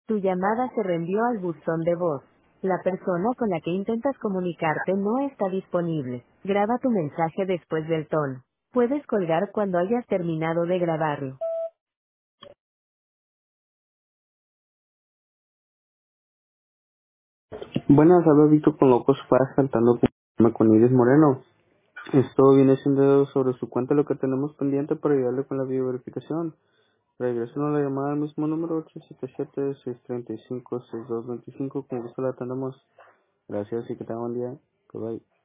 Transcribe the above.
Tu llamada se reenvió al buzón de voz. La persona con la que intentas comunicarte no está disponible. Graba tu mensaje después del tono. Puedes colgar cuando hayas terminado de grabarlo. Buenas, habla Víctor con Locos Faz cantando con Iris Moreno. Esto viene siendo sobre su cuenta lo que tenemos pendiente para ayudarle con la bioverificación. Regresen a la llamada al mismo número 877-635-6225. Con gusto la atendemos. Gracias y que tengan buen día. Bye bye.